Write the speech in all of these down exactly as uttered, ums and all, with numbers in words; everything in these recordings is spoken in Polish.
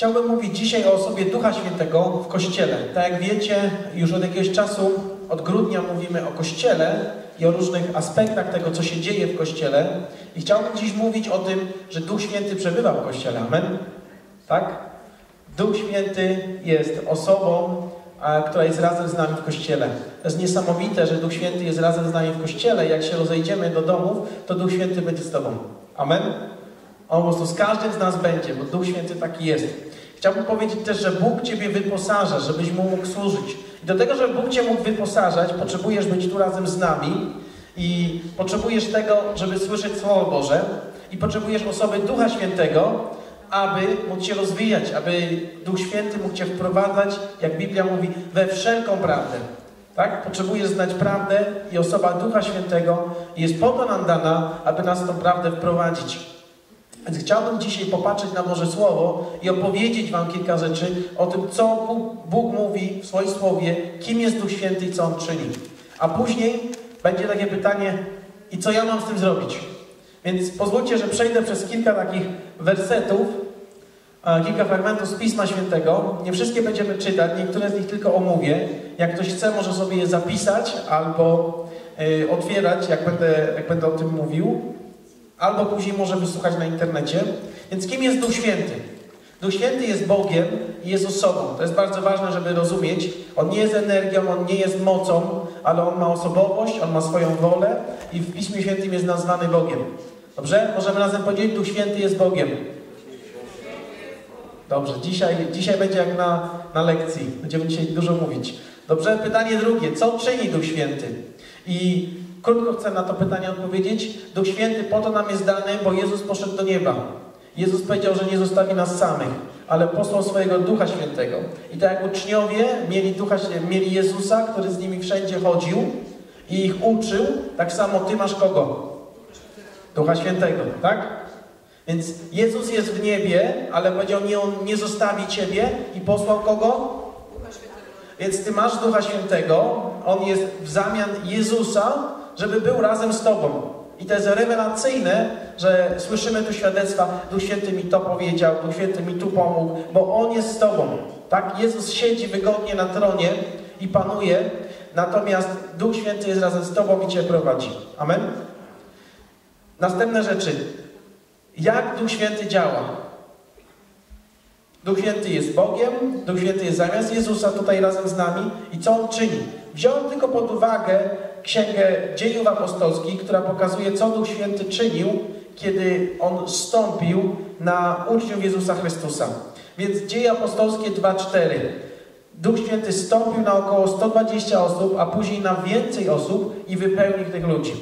Chciałbym mówić dzisiaj o osobie Ducha Świętego w Kościele. Tak jak wiecie, już od jakiegoś czasu, od grudnia mówimy o Kościele i o różnych aspektach tego, co się dzieje w Kościele. I chciałbym dziś mówić o tym, że Duch Święty przebywa w Kościele. Amen? Tak? Duch Święty jest osobą, a, która jest razem z nami w Kościele. To jest niesamowite, że Duch Święty jest razem z nami w Kościele. Jak się rozejdziemy do domów, to Duch Święty będzie z Tobą. Amen? On po prostu z każdym z nas będzie, bo Duch Święty taki jest. Chciałbym powiedzieć też, że Bóg Ciebie wyposaża, żebyś Mu mógł służyć. I do tego, żeby Bóg Cię mógł wyposażać, potrzebujesz być tu razem z nami i potrzebujesz tego, żeby słyszeć Słowo Boże i potrzebujesz osoby Ducha Świętego, aby móc się rozwijać, aby Duch Święty mógł Cię wprowadzać, jak Biblia mówi, we wszelką prawdę. Tak? Potrzebujesz znać prawdę i osoba Ducha Świętego jest po to nam dana, aby nas w tą prawdę wprowadzić. Więc chciałbym dzisiaj popatrzeć na Boże Słowo i opowiedzieć Wam kilka rzeczy o tym, co Bóg, Bóg mówi w swoim Słowie, kim jest Duch Święty i co On czyni. A później będzie takie pytanie, i co ja mam z tym zrobić? Więc pozwólcie, że przejdę przez kilka takich wersetów, kilka fragmentów z Pisma Świętego. Nie wszystkie będziemy czytać, niektóre z nich tylko omówię. Jak ktoś chce, może sobie je zapisać albo y, otwierać, jak będę, jak będę o tym mówił. Albo później może wysłuchać na internecie. Więc kim jest Duch Święty? Duch Święty jest Bogiem i jest osobą. To jest bardzo ważne, żeby rozumieć. On nie jest energią, On nie jest mocą, ale On ma osobowość, On ma swoją wolę i w Piśmie Świętym jest nazwany Bogiem. Dobrze? Możemy razem powiedzieć, Duch Święty jest Bogiem. Dobrze, dzisiaj, dzisiaj będzie jak na, na lekcji. Będziemy dzisiaj dużo mówić. Dobrze? Pytanie drugie. Co czyni Duch Święty? I krótko chcę na to pytanie odpowiedzieć. Duch Święty po to nam jest dany, bo Jezus poszedł do nieba. Jezus powiedział, że nie zostawi nas samych, ale posłał swojego Ducha Świętego. I tak jak uczniowie mieli, Ducha, mieli Jezusa, który z nimi wszędzie chodził i ich uczył, tak samo Ty masz kogo? Ducha Świętego, tak? Więc Jezus jest w niebie, ale powiedział, nie, On nie zostawi Ciebie i posłał kogo? Więc Ty masz Ducha Świętego, On jest w zamian Jezusa, żeby był razem z Tobą. I to jest rewelacyjne, że słyszymy tu świadectwa, Duch Święty mi to powiedział, Duch Święty mi tu pomógł, bo On jest z Tobą. Tak? Jezus siedzi wygodnie na tronie i panuje, natomiast Duch Święty jest razem z Tobą i Cię prowadzi. Amen? Następne rzeczy. Jak Duch Święty działa? Duch Święty jest Bogiem, Duch Święty jest zamiast Jezusa tutaj razem z nami. I co On czyni? Wziąłem tylko pod uwagę Księgę Dziejów Apostolskich, która pokazuje, co Duch Święty czynił, kiedy On zstąpił na uczniów Jezusa Chrystusa. Więc Dzieje Apostolskie dwa cztery. Duch Święty stąpił na około sto dwadzieścia osób, a później na więcej osób i wypełnił tych ludzi.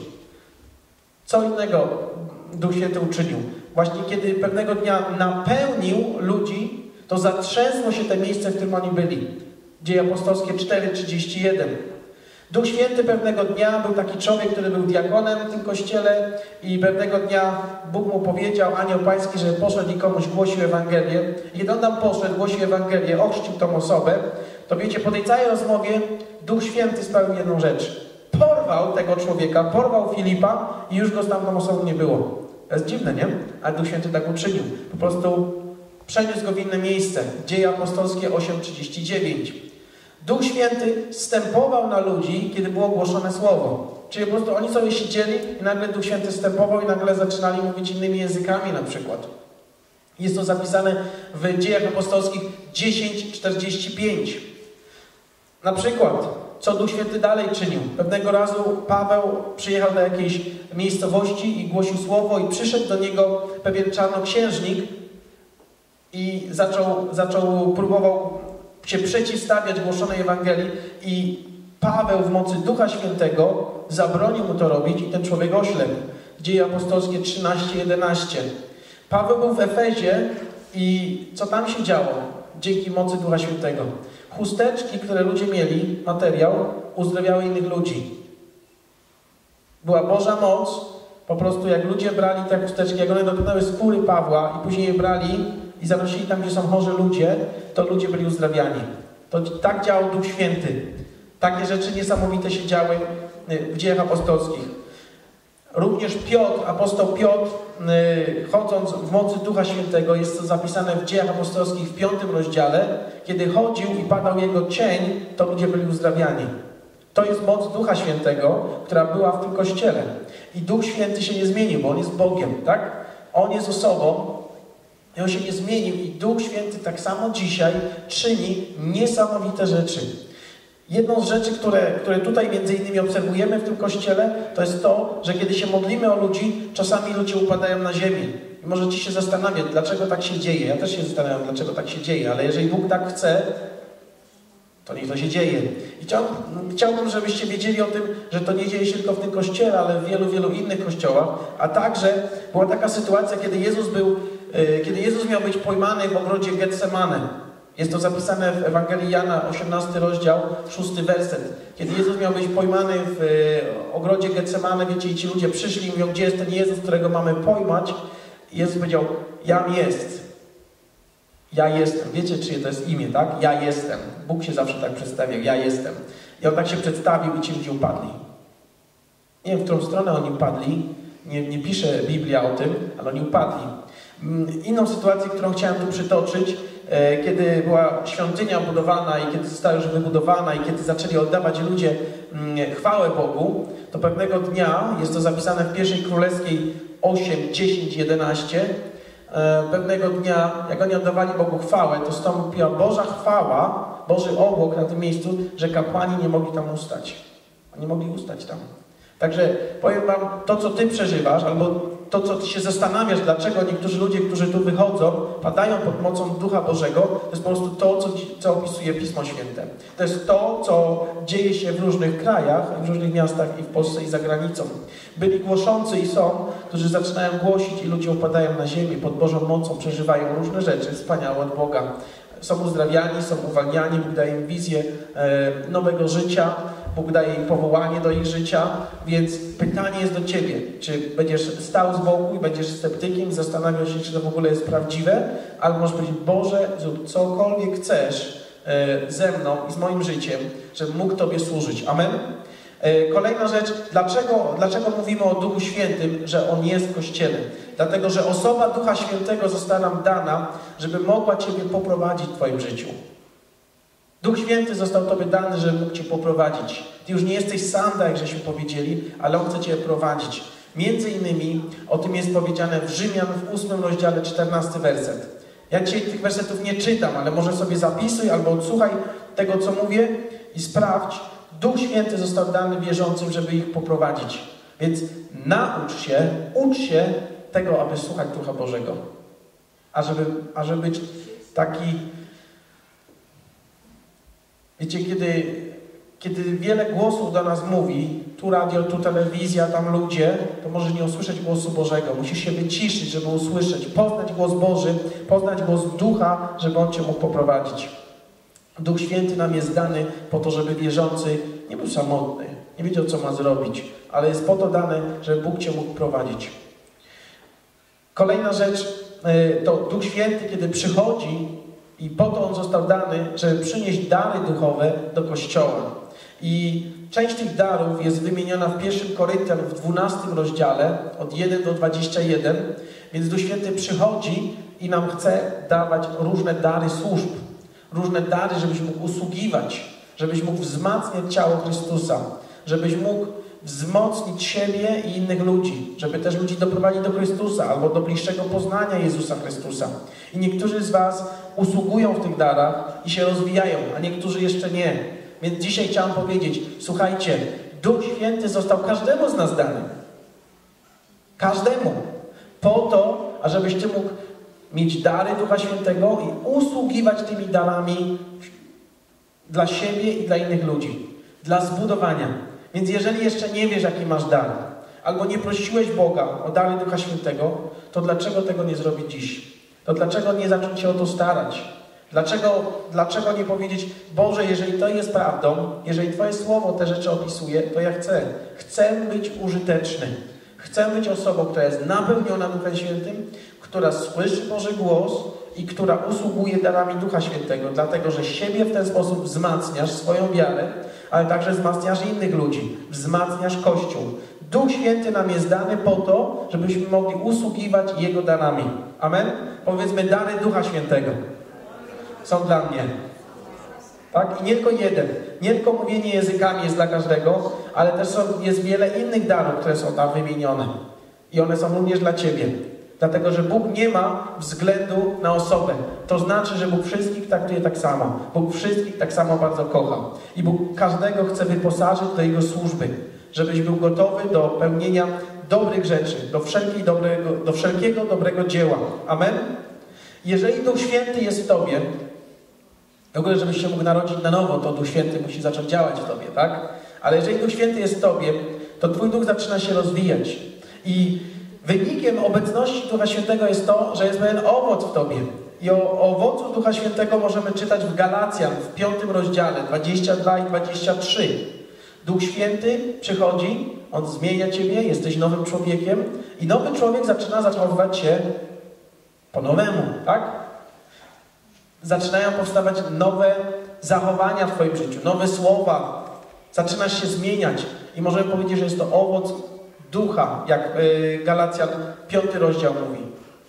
Co innego Duch Święty uczynił? Właśnie kiedy pewnego dnia napełnił ludzi, to zatrzęsło się te miejsce, w którym oni byli. Dzieje Apostolskie cztery trzydzieści jeden. Duch Święty pewnego dnia, był taki człowiek, który był diakonem w tym kościele i pewnego dnia Bóg mu powiedział, anioł pański, żeby poszedł i komuś głosił Ewangelię. I kiedy on tam poszedł, głosił Ewangelię, ochrzcił tą osobę, to wiecie, po tej całej rozmowie Duch Święty sprawił jedną rzecz. Porwał tego człowieka, porwał Filipa i już go z tamtą osobą nie było. To jest dziwne, nie? Ale Duch Święty tak uczynił. Po prostu przeniósł go w inne miejsce. Dzieje Apostolskie osiem trzydzieści dziewięć. Duch Święty zstępował na ludzi, kiedy było głoszone Słowo. Czyli po prostu oni sobie siedzieli i nagle Duch Święty zstępował i nagle zaczynali mówić innymi językami na przykład. Jest to zapisane w Dziejach Apostolskich dziesięć czterdzieści pięć. Na przykład, co Duch Święty dalej czynił. Pewnego razu Paweł przyjechał do jakiejś miejscowości i głosił Słowo i przyszedł do niego pewien czarnoksiężnik i zaczął, zaczął próbował się przeciwstawiać głoszonej Ewangelii i Paweł w mocy Ducha Świętego zabronił mu to robić i ten człowiek oślepł. Dzieje Apostolskie trzynaście jedenaście. Paweł był w Efezie i co tam się działo? Dzięki mocy Ducha Świętego. Chusteczki, które ludzie mieli, materiał, uzdrawiały innych ludzi. Była Boża moc, po prostu jak ludzie brali te chusteczki, jak one dotknęły skóry Pawła i później je brali i zanosili tam, gdzie są chorzy ludzie, to ludzie byli uzdrawiani. To tak działał Duch Święty. Takie rzeczy niesamowite się działy w Dziejach Apostolskich. Również Piotr, apostoł Piotr, yy, chodząc w mocy Ducha Świętego, jest to zapisane w Dziejach Apostolskich w piątym rozdziale, kiedy chodził i padał jego cień, to ludzie byli uzdrawiani. To jest moc Ducha Świętego, która była w tym Kościele. I Duch Święty się nie zmienił, bo On jest Bogiem, tak? On jest osobą i On się nie zmienił i Duch Święty tak samo dzisiaj czyni niesamowite rzeczy. Jedną z rzeczy, które, które tutaj między innymi obserwujemy w tym Kościele, to jest to, że kiedy się modlimy o ludzi, czasami ludzie upadają na ziemię. I możecie się zastanawiać, dlaczego tak się dzieje. Ja też się zastanawiam, dlaczego tak się dzieje, ale jeżeli Bóg tak chce, to niech to się dzieje. I chciałbym, chciałbym, żebyście wiedzieli o tym, że to nie dzieje się tylko w tym Kościele, ale w wielu, wielu innych kościołach. A także była taka sytuacja, kiedy Jezus był, kiedy Jezus miał być pojmany w ogrodzie Getsemane. Jest to zapisane w Ewangelii Jana, osiemnasty rozdział, szósty werset. Kiedy Jezus miał być pojmany w ogrodzie Getsemane, wiecie, i ci ludzie przyszli i mówią, gdzie jest ten Jezus, którego mamy pojmać? I Jezus powiedział, jam jest. Ja jestem. Wiecie, czyje to jest imię, tak? Ja jestem. Bóg się zawsze tak przedstawiał, ja jestem. I On tak się przedstawił i ci ludzie upadli. Nie wiem, w którą stronę oni upadli. Nie, nie pisze Biblia o tym, ale oni upadli. Inną sytuację, którą chciałem tu przytoczyć, kiedy była świątynia budowana i kiedy została już wybudowana i kiedy zaczęli oddawać ludzie chwałę Bogu, to pewnego dnia, jest to zapisane w pierwszej Królewskiej osiem, dziesięć, jedenaście, pewnego dnia, jak oni oddawali Bogu chwałę, to stąpiła Boża chwała, Boży obłok na tym miejscu, że kapłani nie mogli tam ustać. Nie mogli ustać tam. Także powiem wam, to co ty przeżywasz, albo to co ty się zastanawiasz, dlaczego niektórzy ludzie, którzy tu wychodzą, padają pod mocą Ducha Bożego, to jest po prostu to, co, co opisuje Pismo Święte. To jest to, co dzieje się w różnych krajach, w różnych miastach i w Polsce i za granicą. Byli głoszący i są, którzy zaczynają głosić i ludzie upadają na ziemię, pod Bożą mocą przeżywają różne rzeczy wspaniałe od Boga. Są uzdrawiani, są uwalniani, Bóg daje im wizję e, nowego życia, Bóg daje im powołanie do ich życia, więc pytanie jest do Ciebie, czy będziesz stał z boku i będziesz sceptykiem, zastanawiał się, czy to w ogóle jest prawdziwe, albo możesz powiedzieć, Boże, zrób cokolwiek chcesz e, ze mną i z moim życiem, żebym mógł Tobie służyć. Amen? E, kolejna rzecz, dlaczego, dlaczego mówimy o Duchu Świętym, że On jest w Kościele? Dlatego, że osoba Ducha Świętego została nam dana, żeby mogła Ciebie poprowadzić w Twoim życiu. Duch Święty został Tobie dany, żeby mógł Cię poprowadzić. Ty już nie jesteś sam, tak jak żeśmy powiedzieli, ale On chce Cię prowadzić. Między innymi o tym jest powiedziane w Rzymian w ósmym rozdziale, czternasty werset. Ja dzisiaj tych wersetów nie czytam, ale może sobie zapisuj albo odsłuchaj tego, co mówię i sprawdź. Duch Święty został dany wierzącym, żeby ich poprowadzić. Więc naucz się, ucz się tego, aby słuchać Ducha Bożego. A żeby, a żeby być taki... Wiecie, kiedy, kiedy wiele głosów do nas mówi, tu radio, tu telewizja, tam ludzie, to może nie usłyszeć głosu Bożego. Musisz się wyciszyć, żeby usłyszeć, poznać głos Boży, poznać głos Ducha, żeby On Cię mógł poprowadzić. Duch Święty nam jest dany po to, żeby wierzący nie był samotny, nie wiedział, co ma zrobić, ale jest po to dane, żeby Bóg Cię mógł prowadzić. Kolejna rzecz to Duch Święty, kiedy przychodzi i po to On został dany, żeby przynieść dary duchowe do Kościoła. I część tych darów jest wymieniona w pierwszym Koryntian w dwunastym rozdziale od pierwszego do dwudziestego pierwszego. Więc Duch Święty przychodzi i nam chce dawać różne dary służb. Różne dary, żebyś mógł usługiwać, żebyś mógł wzmacniać ciało Chrystusa, żebyś mógł wzmocnić siebie i innych ludzi, żeby też ludzi doprowadzić do Chrystusa albo do bliższego poznania Jezusa Chrystusa. I niektórzy z was usługują w tych darach i się rozwijają, a niektórzy jeszcze nie. Więc dzisiaj chciałem powiedzieć, słuchajcie, Duch Święty został każdemu z nas dany. Każdemu. Po to, ażebyś ty mógł mieć dary Ducha Świętego i usługiwać tymi darami dla siebie i dla innych ludzi. Dla zbudowania. Więc jeżeli jeszcze nie wiesz, jaki masz dar, albo nie prosiłeś Boga o dary Ducha Świętego, to dlaczego tego nie zrobić dziś? To dlaczego nie zacząć się o to starać? Dlaczego, dlaczego nie powiedzieć, Boże, jeżeli to jest prawdą, jeżeli Twoje Słowo te rzeczy opisuje, to ja chcę. Chcę być użyteczny. Chcę być osobą, która jest napełniona Duchem Świętym, która słyszy Boży głos i która usługuje darami Ducha Świętego, dlatego że siebie w ten sposób wzmacniasz, swoją wiarę, ale także wzmacniasz innych ludzi, wzmacniasz Kościół. Duch Święty nam jest dany po to, żebyśmy mogli usługiwać Jego darami. Amen? Powiedzmy, dary Ducha Świętego są dla mnie. Tak? I nie tylko jeden. Nie tylko mówienie językami jest dla każdego, ale też są, jest wiele innych darów, które są tam wymienione. I one są również dla Ciebie. Dlatego, że Bóg nie ma względu na osobę. To znaczy, że Bóg wszystkich traktuje tak samo. Bóg wszystkich tak samo bardzo kocha. I Bóg każdego chce wyposażyć do Jego służby. Żebyś był gotowy do pełnienia dobrych rzeczy. Do, wszelkiej dobrego, do wszelkiego dobrego dzieła. Amen? Jeżeli Duch Święty jest w Tobie, w ogóle, żebyś się mógł narodzić na nowo, to Duch Święty musi zacząć działać w Tobie, tak? Ale jeżeli Duch Święty jest w Tobie, to Twój Duch zaczyna się rozwijać. I wynikiem obecności Ducha Świętego jest to, że jest pewien owoc w Tobie. I o owocu Ducha Świętego możemy czytać w Galacjan, w piątym rozdziale, dwadzieścia dwa i dwadzieścia trzy. Duch Święty przychodzi, On zmienia Ciebie, jesteś nowym człowiekiem i nowy człowiek zaczyna zachowywać się po nowemu, tak? Zaczynają powstawać nowe zachowania w Twoim życiu, nowe słowa. Zaczynasz się zmieniać i możemy powiedzieć, że jest to owoc Ducha, jak Galacjan piąty rozdział mówi.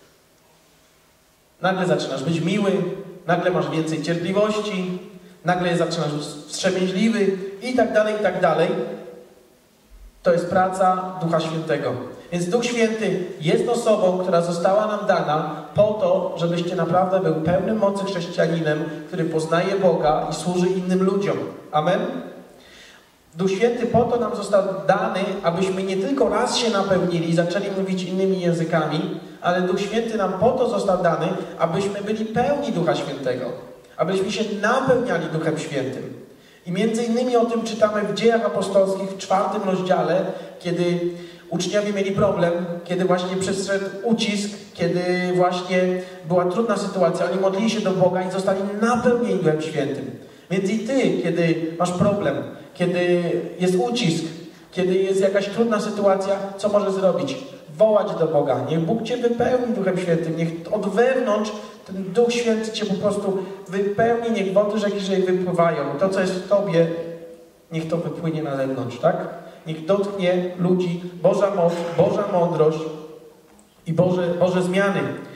Nagle zaczynasz być miły, nagle masz więcej cierpliwości, nagle zaczynasz być wstrzemięźliwy i tak dalej, i tak dalej. To jest praca Ducha Świętego. Więc Duch Święty jest osobą, która została nam dana po to, żebyście naprawdę był pełnym mocy chrześcijaninem, który poznaje Boga i służy innym ludziom. Amen? Duch Święty po to nam został dany, abyśmy nie tylko raz się napełnili i zaczęli mówić innymi językami, ale Duch Święty nam po to został dany, abyśmy byli pełni Ducha Świętego. Abyśmy się napełniali Duchem Świętym. I między innymi o tym czytamy w Dziejach Apostolskich w czwartym rozdziale, kiedy uczniowie mieli problem, kiedy właśnie przyszedł ucisk, kiedy właśnie była trudna sytuacja. Oni modlili się do Boga i zostali napełnieni Duchem Świętym. Więc i Ty, kiedy masz problem, kiedy jest ucisk, kiedy jest jakaś trudna sytuacja, co możesz zrobić? Wołać do Boga. Niech Bóg Cię wypełni Duchem Świętym. Niech od wewnątrz ten Duch Święty Cię po prostu wypełni. Niech wody rzeki żywej wypływają. To, co jest w Tobie, niech to wypłynie na zewnątrz, tak? Niech dotknie ludzi Boża moc, Boża mądrość i Boże, Boże zmiany.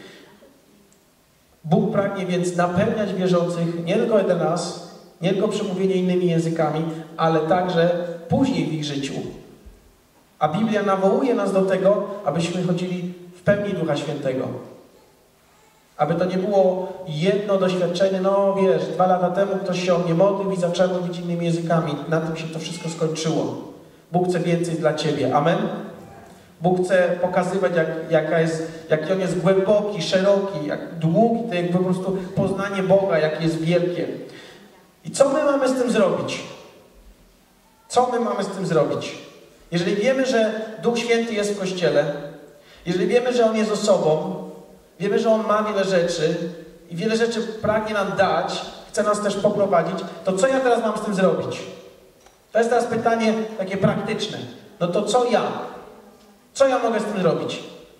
Bóg pragnie więc napełniać wierzących nie tylko jeden raz, nie tylko przemówienie innymi językami, ale także później w ich życiu. A Biblia nawołuje nas do tego, abyśmy chodzili w pełni Ducha Świętego. Aby to nie było jedno doświadczenie, no wiesz, dwa lata temu ktoś się o mnie modlił i zaczął mówić innymi językami. Na tym się to wszystko skończyło. Bóg chce więcej dla Ciebie. Amen? Bóg chce pokazywać, jak, jaka jest, jaki On jest głęboki, szeroki, jak długi, to jak po prostu poznanie Boga, jakie jest wielkie. I co my mamy z tym zrobić? Co my mamy z tym zrobić? Jeżeli wiemy, że Duch Święty jest w Kościele, jeżeli wiemy, że On jest osobą, wiemy, że On ma wiele rzeczy i wiele rzeczy pragnie nam dać, chce nas też poprowadzić, to co ja teraz mam z tym zrobić? To jest teraz pytanie takie praktyczne. No to co ja? Co ja mogę z tym zrobić?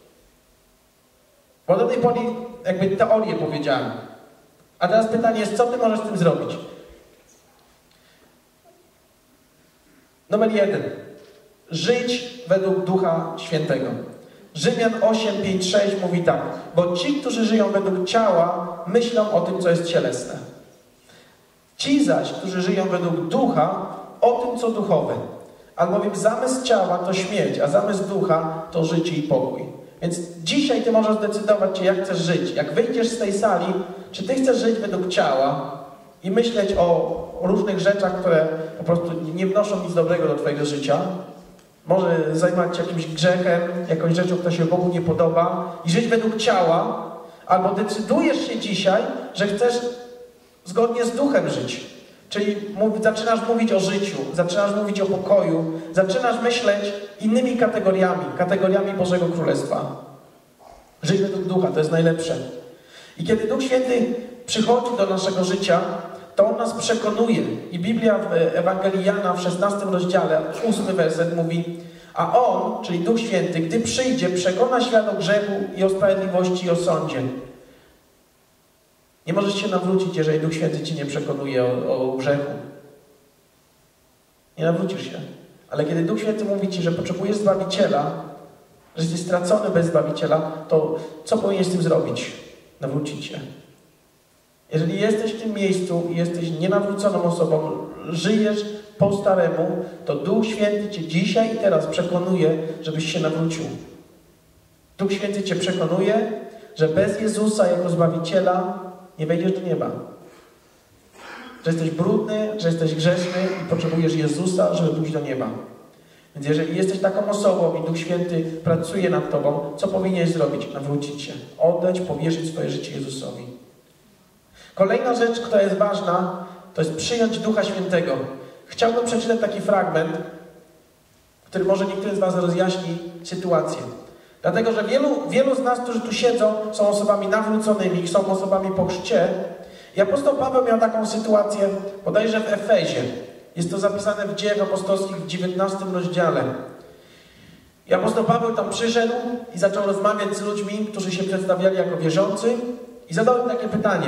Bo do tej pory jakby teorię powiedziałem. A teraz pytanie jest, co ty możesz z tym zrobić? Numer jeden. Żyć według Ducha Świętego. Rzymian osiem, pięć, sześć mówi tak. Bo ci, którzy żyją według ciała, myślą o tym, co jest cielesne. Ci zaś, którzy żyją według Ducha, o tym, co duchowe. Albowiem zamysł ciała to śmierć, a zamysł ducha to życie i pokój. Więc dzisiaj ty możesz zdecydować, jak chcesz żyć. Jak wyjdziesz z tej sali, czy ty chcesz żyć według ciała i myśleć o różnych rzeczach, które po prostu nie wnoszą nic dobrego do twojego życia. Może zajmować się jakimś grzechem, jakąś rzeczą, która się Bogu nie podoba i żyć według ciała, albo decydujesz się dzisiaj, że chcesz zgodnie z duchem żyć. Czyli mów, zaczynasz mówić o życiu, zaczynasz mówić o pokoju, zaczynasz myśleć innymi kategoriami, kategoriami Bożego Królestwa. Żyć według Ducha, to jest najlepsze. I kiedy Duch Święty przychodzi do naszego życia, to On nas przekonuje. I Biblia w Ewangelii Jana w szesnastym rozdziale, ósmy werset mówi: a On, czyli Duch Święty, gdy przyjdzie, przekona świat o grzechu i o sprawiedliwości i o sądzie. Nie możesz się nawrócić, jeżeli Duch Święty ci nie przekonuje o, o grzechu. Nie nawrócisz się. Ale kiedy Duch Święty mówi ci, że potrzebujesz Zbawiciela, że jesteś stracony bez Zbawiciela, to co powinieneś z tym zrobić? Nawrócić się. Jeżeli jesteś w tym miejscu i jesteś nienawróconą osobą, żyjesz po staremu, to Duch Święty cię dzisiaj i teraz przekonuje, żebyś się nawrócił. Duch Święty cię przekonuje, że bez Jezusa jako Zbawiciela nie wejdziesz do nieba. Że jesteś brudny, że jesteś grzeszny i potrzebujesz Jezusa, żeby pójść do nieba. Więc jeżeli jesteś taką osobą i Duch Święty pracuje nad tobą, co powinieneś zrobić? Nawrócić się. Oddać, powierzyć swoje życie Jezusowi. Kolejna rzecz, która jest ważna, to jest przyjąć Ducha Świętego. Chciałbym przeczytać taki fragment, który może niektórym z was rozjaśni sytuację. Dlatego, że wielu, wielu z nas, którzy tu siedzą, są osobami nawróconymi, są osobami po chrzcie. I apostoł Paweł miał taką sytuację, bodajże w Efezie. Jest to zapisane w Dziejach Apostolskich w dziewiętnastym rozdziale. I apostoł Paweł tam przyszedł i zaczął rozmawiać z ludźmi, którzy się przedstawiali jako wierzący i zadał im takie pytanie.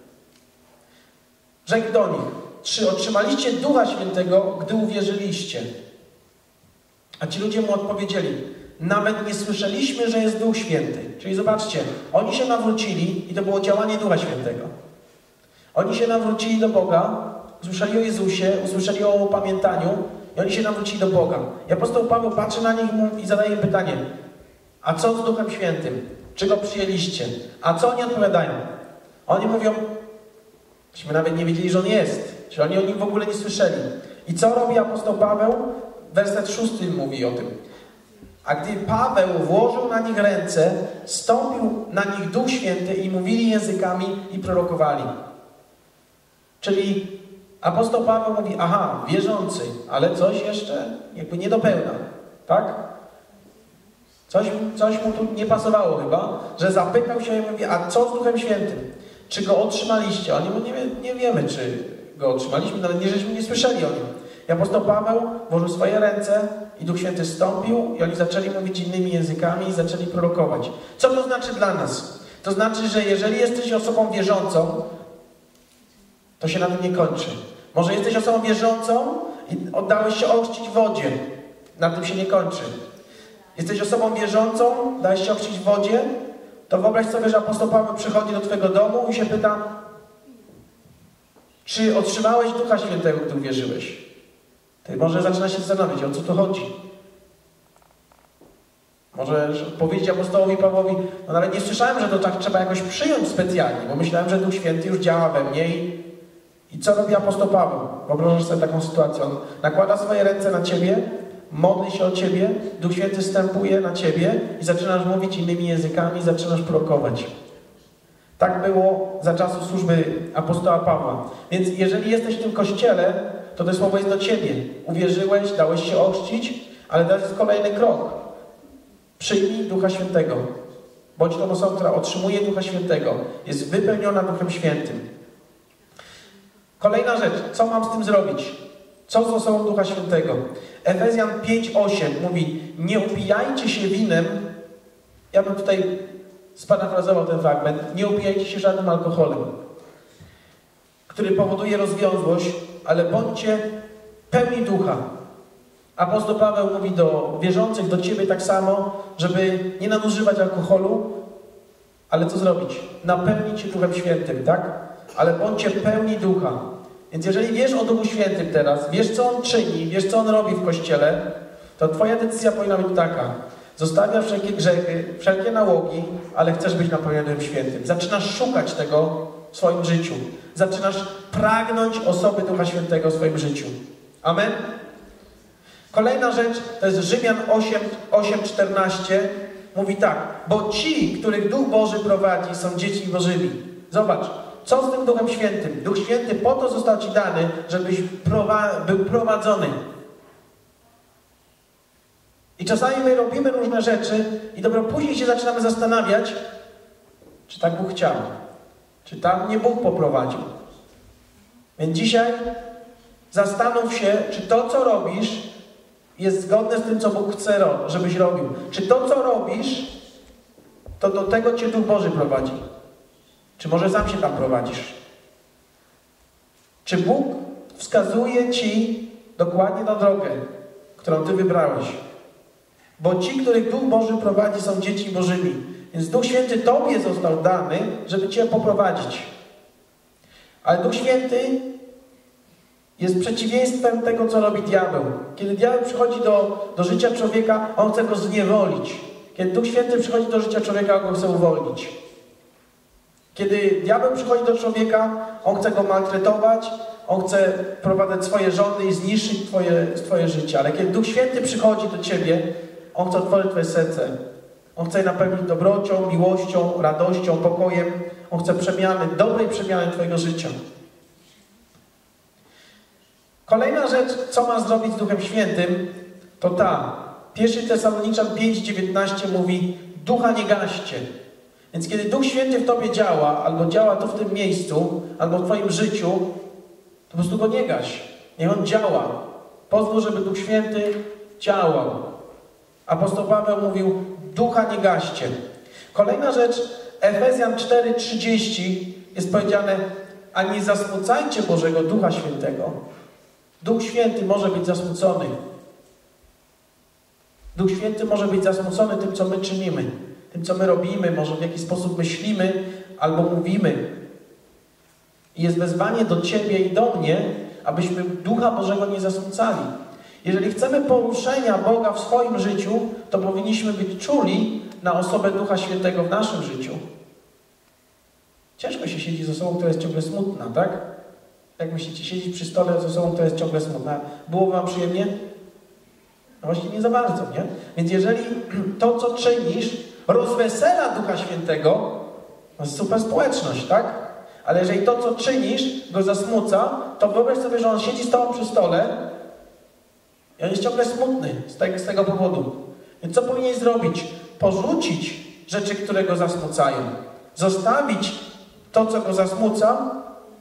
Rzekł do nich: czy otrzymaliście Ducha Świętego, gdy uwierzyliście? A ci ludzie mu odpowiedzieli: nawet nie słyszeliśmy, że jest Duch Święty. Czyli zobaczcie, oni się nawrócili i to było działanie Ducha Świętego. Oni się nawrócili do Boga, usłyszeli o Jezusie, usłyszeli o upamiętaniu i oni się nawrócili do Boga. I apostoł Paweł patrzy na nich i zadaje im pytanie: a co z Duchem Świętym? Czy go przyjęliście? A co oni odpowiadają? Oni mówią: myśmy nawet nie wiedzieli, że on jest. Czyli oni o nim w ogóle nie słyszeli. I co robi apostoł Paweł? Werset szósty mówi o tym. A gdy Paweł włożył na nich ręce, stąpił na nich Duch Święty i mówili językami i prorokowali. Czyli apostoł Paweł mówi: aha, wierzący, ale coś jeszcze jakby nie dopełna. Tak? Coś, coś mu tu nie pasowało chyba, że zapytał się i mówi: a co z Duchem Świętym? Czy go otrzymaliście? Oni mówią: nie, nie wiemy, czy go otrzymaliśmy, nawet nie, żeśmy nie słyszeli o nim. I apostoł Paweł włożył swoje ręce i Duch Święty zstąpił i oni zaczęli mówić innymi językami i zaczęli prorokować. Co to znaczy dla nas? To znaczy, że jeżeli jesteś osobą wierzącą, to się na tym nie kończy. Może jesteś osobą wierzącą i oddałeś się ochrzcić w wodzie. Na tym się nie kończy. Jesteś osobą wierzącą, dałeś się ochrzcić w wodzie, to wyobraź sobie, że apostoł Paweł przychodzi do twojego domu i się pyta: czy otrzymałeś Ducha Świętego, gdy uwierzyłeś? Ty może zaczyna się zastanawiać, o co tu chodzi. Może powiedzieć apostołowi Pawłowi: no nawet nie słyszałem, że to tak trzeba jakoś przyjąć specjalnie, bo myślałem, że Duch Święty już działa we mnie. I, i co robi apostoł Paweł? Wyobrażasz sobie taką sytuację. On nakłada swoje ręce na ciebie, modli się o ciebie, Duch Święty wstępuje na ciebie i zaczynasz mówić innymi językami, zaczynasz prorokować. Tak było za czasów służby apostoła Pawła. Więc jeżeli jesteś w tym kościele, to to słowo jest do ciebie. Uwierzyłeś, dałeś się ochrzcić, ale to jest kolejny krok. Przyjmij Ducha Świętego. Bądź tą osobą, która otrzymuje Ducha Świętego. Jest wypełniona Duchem Świętym. Kolejna rzecz. Co mam z tym zrobić? Co z osobą Ducha Świętego? Efezjan pięć osiem mówi: nie upijajcie się winem. Ja bym tutaj sparafrazował ten fragment. Nie upijajcie się żadnym alkoholem, który powoduje rozwiązłość, ale bądźcie pełni Ducha. Apostoł Paweł mówi do wierzących, do ciebie tak samo, żeby nie nadużywać alkoholu, ale co zrobić? Napełnić się Duchem Świętym, tak? Ale bądźcie pełni Ducha. Więc jeżeli wiesz o Duchu Świętym teraz, wiesz, co On czyni, wiesz, co On robi w Kościele, to twoja decyzja powinna być taka: zostawiasz wszelkie grzechy, wszelkie nałogi, ale chcesz być napełniony Duchem Świętym. Zaczynasz szukać tego w swoim życiu. Zaczynasz pragnąć osoby Ducha Świętego w swoim życiu. Amen? Kolejna rzecz to jest Rzymian osiem czternaście. Mówi tak: bo ci, których Duch Boży prowadzi, są dziećmi Bożymi. Zobacz, co z tym Duchem Świętym? Duch Święty po to został ci dany, żebyś prowa- był prowadzony. I czasami my robimy różne rzeczy i dopiero później się zaczynamy zastanawiać, czy tak Bóg chciał. Czy tam nie Bóg poprowadził. Więc dzisiaj zastanów się, czy to, co robisz, jest zgodne z tym, co Bóg chce, żebyś robił. Czy to, co robisz, to do tego cię Duch Boży prowadzi. Czy może sam się tam prowadzisz? Czy Bóg wskazuje ci dokładnie tą drogę, którą Ty wybrałeś. Bo ci, których Duch Boży prowadzi, są dziećmi Bożymi. Więc Duch Święty Tobie został dany, żeby Cię poprowadzić. Ale Duch Święty jest przeciwieństwem tego, co robi diabeł. Kiedy diabeł przychodzi do, do życia człowieka, on chce go zniewolić. Kiedy Duch Święty przychodzi do życia człowieka, on go chce uwolnić. Kiedy diabeł przychodzi do człowieka, on chce go maltretować, on chce prowadzać swoje rządy i zniszczyć twoje, twoje życie. Ale kiedy Duch Święty przychodzi do Ciebie, on chce otworzyć Twoje serce. On chce je napełnić dobrocią, miłością, radością, pokojem. On chce przemiany, dobrej przemiany Twojego życia. Kolejna rzecz, co ma zrobić z Duchem Świętym, to ta. Pierwszy Tesaloniczan pięć dziewiętnaście mówi: ducha nie gaście. Więc kiedy Duch Święty w Tobie działa, albo działa to w tym miejscu, albo w Twoim życiu, to po prostu go nie gaś. Niech on działa. Pozwól, żeby Duch Święty działał. Apostoł Paweł mówił: ducha nie gaście. Kolejna rzecz, Efezjan cztery trzydzieści jest powiedziane: a nie zasmucajcie Bożego Ducha Świętego. Duch Święty może być zasmucony. Duch Święty może być zasmucony tym, co my czynimy, tym, co my robimy, może w jaki sposób myślimy albo mówimy. I jest wezwanie do Ciebie i do mnie, abyśmy Ducha Bożego nie zasmucali. Jeżeli chcemy poruszenia Boga w swoim życiu, to powinniśmy być czuli na osobę Ducha Świętego w naszym życiu. Ciężko się siedzi z osobą, która jest ciągle smutna, tak? Jak myślicie, siedzieć przy stole z osobą, która jest ciągle smutna. Było Wam przyjemnie? No właśnie nie za bardzo, nie? Więc jeżeli to, co czynisz, rozwesela Ducha Świętego, to jest super społeczność, tak? Ale jeżeli to, co czynisz, go zasmuca, to wyobraź sobie, że on siedzi z Tobą przy stole i on jest ciągle smutny z tego, z tego powodu. Więc co powinien zrobić? Porzucić rzeczy, które go zasmucają. Zostawić to, co go zasmuca,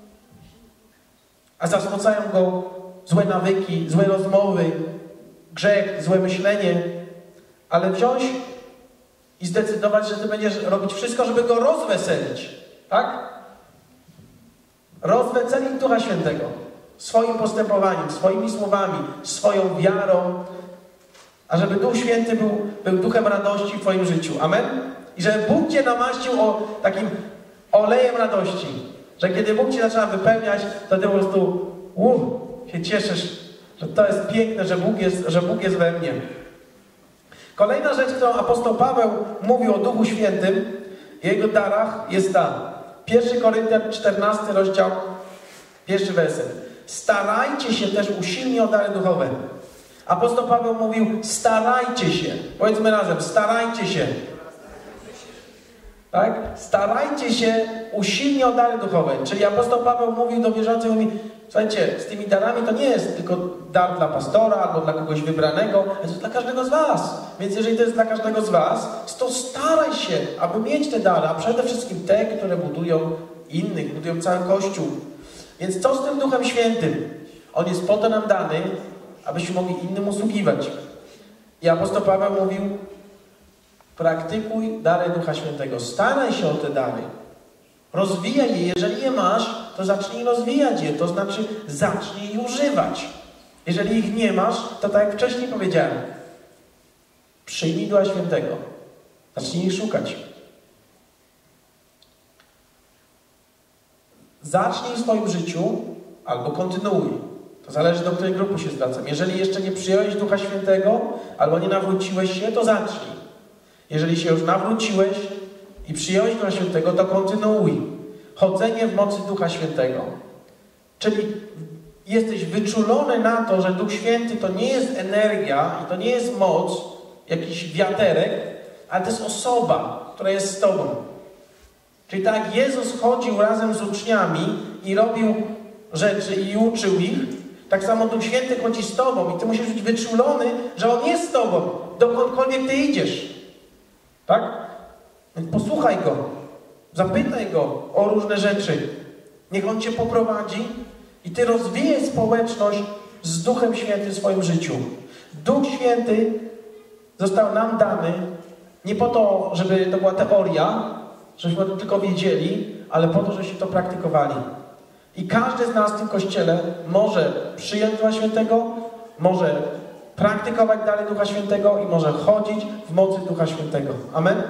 a zasmucają go złe nawyki, złe rozmowy, grzech, złe myślenie, ale wziąć i zdecydować, że Ty będziesz robić wszystko, żeby go rozweselić. Tak? Rozweselić Ducha Świętego. Swoim postępowaniem, swoimi słowami, swoją wiarą, a żeby Duch Święty był, był duchem radości w Twoim życiu. Amen? I żeby Bóg Cię namaścił o takim olejem radości. Że kiedy Bóg Cię zaczyna wypełniać, to Ty po prostu uff, się cieszysz, że to jest piękne, że Bóg jest, że Bóg jest we mnie. Kolejna rzecz, którą apostoł Paweł mówił o Duchu Świętym i Jego darach, jest ta. pierwszy Koryntian czternasty rozdział, pierwszy werset. Starajcie się też usilnie o dary duchowe. Apostoł Paweł mówił: starajcie się. Powiedzmy razem: starajcie się. Tak? Starajcie się usilnie o dary duchowe. Czyli apostoł Paweł mówił do wierzących, mówi: słuchajcie, z tymi darami to nie jest tylko dar dla pastora albo dla kogoś wybranego, ale to jest dla każdego z was. Więc jeżeli to jest dla każdego z was, to staraj się, aby mieć te dary, a przede wszystkim te, które budują innych, budują cały Kościół. Więc co z tym Duchem Świętym? On jest po to nam dany, abyśmy mogli innym usługiwać. I apostoł Paweł mówił: praktykuj dary Ducha Świętego. Staraj się o te dary. Rozwijaj je. Jeżeli je masz, to zacznij rozwijać je. To znaczy zacznij je używać. Jeżeli ich nie masz, to tak jak wcześniej powiedziałem, przyjmij Ducha Świętego. Zacznij ich szukać. Zacznij w swoim życiu albo kontynuuj. To zależy, do której grupy się zwracam. Jeżeli jeszcze nie przyjąłeś Ducha Świętego albo nie nawróciłeś się, to zacznij. Jeżeli się już nawróciłeś i przyjąłeś Ducha Świętego, to kontynuuj. Chodzenie w mocy Ducha Świętego. Czyli jesteś wyczulony na to, że Duch Święty to nie jest energia i to nie jest moc, jakiś wiaterek, ale to jest osoba, która jest z Tobą. Czyli tak jak Jezus chodził razem z uczniami i robił rzeczy i uczył ich, tak samo Duch Święty chodzi z Tobą i Ty musisz być wyczulony, że On jest z Tobą, dokądkolwiek Ty idziesz. Tak? Więc posłuchaj Go, zapytaj Go o różne rzeczy. Niech On Cię poprowadzi i Ty rozwijaj społeczność z Duchem Świętym w swoim życiu. Duch Święty został nam dany nie po to, żeby to była teoria, żebyśmy to tylko wiedzieli, ale po to, żebyśmy to praktykowali. I każdy z nas w tym Kościele może przyjąć Ducha Świętego może praktykować dalej Ducha Świętego i może chodzić w mocy Ducha Świętego. Amen?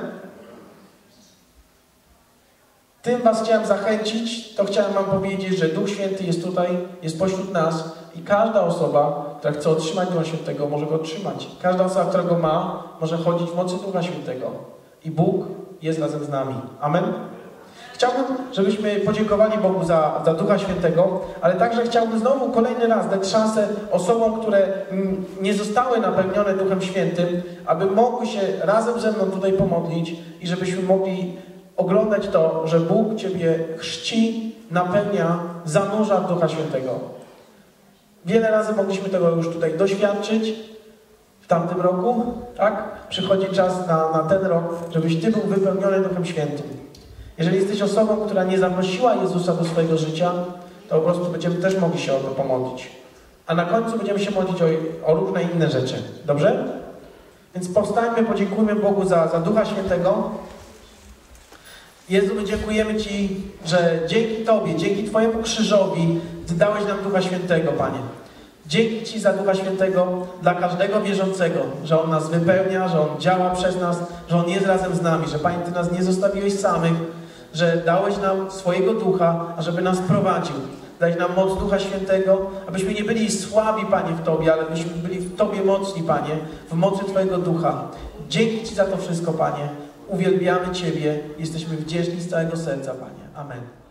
Tym was chciałem zachęcić, to chciałem wam powiedzieć, że Duch Święty jest tutaj, jest pośród nas i każda osoba, która chce otrzymać Ducha Świętego, może go otrzymać. Każda osoba, która go ma, może chodzić w mocy Ducha Świętego. I Bóg jest razem z nami. Amen? Chciałbym, żebyśmy podziękowali Bogu za, za Ducha Świętego, ale także chciałbym znowu kolejny raz dać szansę osobom, które mm, nie zostały napełnione Duchem Świętym, aby mogły się razem ze mną tutaj pomodlić i żebyśmy mogli oglądać to, że Bóg Ciebie chrzci, napełnia, zanurza w Ducha Świętego. Wiele razy mogliśmy tego już tutaj doświadczyć w tamtym roku, tak? Przychodzi czas na, na ten rok, żebyś Ty był wypełniony Duchem Świętym. Jeżeli jesteś osobą, która nie zaprosiła Jezusa do swojego życia, to po prostu będziemy też mogli się o to pomodlić. A na końcu będziemy się modlić o, o różne inne rzeczy. Dobrze? Więc powstańmy, podziękujmy Bogu za, za Ducha Świętego. Jezu, my dziękujemy Ci, że dzięki Tobie, dzięki Twojemu krzyżowi Ty dałeś nam Ducha Świętego, Panie. Dzięki Ci za Ducha Świętego dla każdego wierzącego, że On nas wypełnia, że On działa przez nas, że On jest razem z nami, że Panie, Ty nas nie zostawiłeś samych, że dałeś nam swojego Ducha, ażeby nas prowadził. Dałeś nam moc Ducha Świętego, abyśmy nie byli słabi, Panie, w Tobie, ale abyśmy byli w Tobie mocni, Panie, w mocy Twojego Ducha. Dzięki Ci za to wszystko, Panie. Uwielbiamy Ciebie. Jesteśmy wdzięczni z całego serca, Panie. Amen.